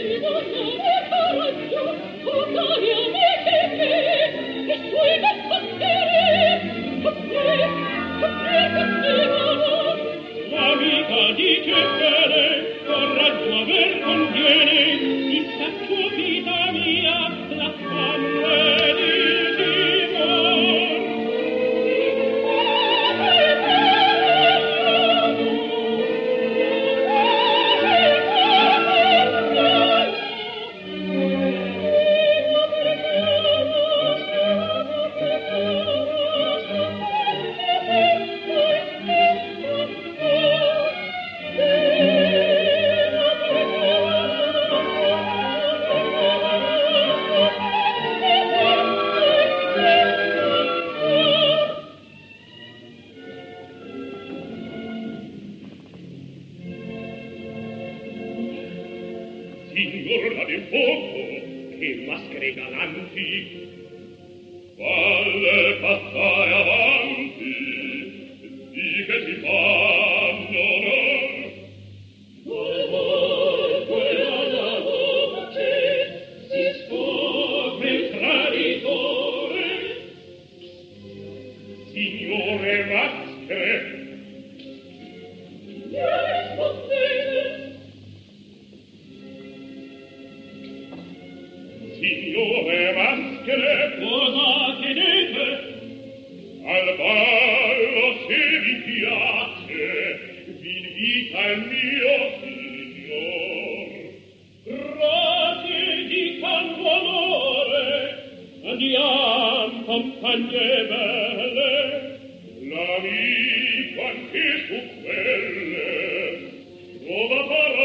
L'amica dice bene, coraggio aver conviene, il sacco vita mia, la fanne di timor. Signor la del fuoco, che maschere galanti, falle passare avanti, di che si fanno non. Quella voce si scopre il traditore. Signore maschere, Signore maschere, cosa chiedete? Al ballo se vi piace, vi invita il mio signor. Grazie di tanto amore, andiam compagne belle, l'amico anche su quelle trova parola.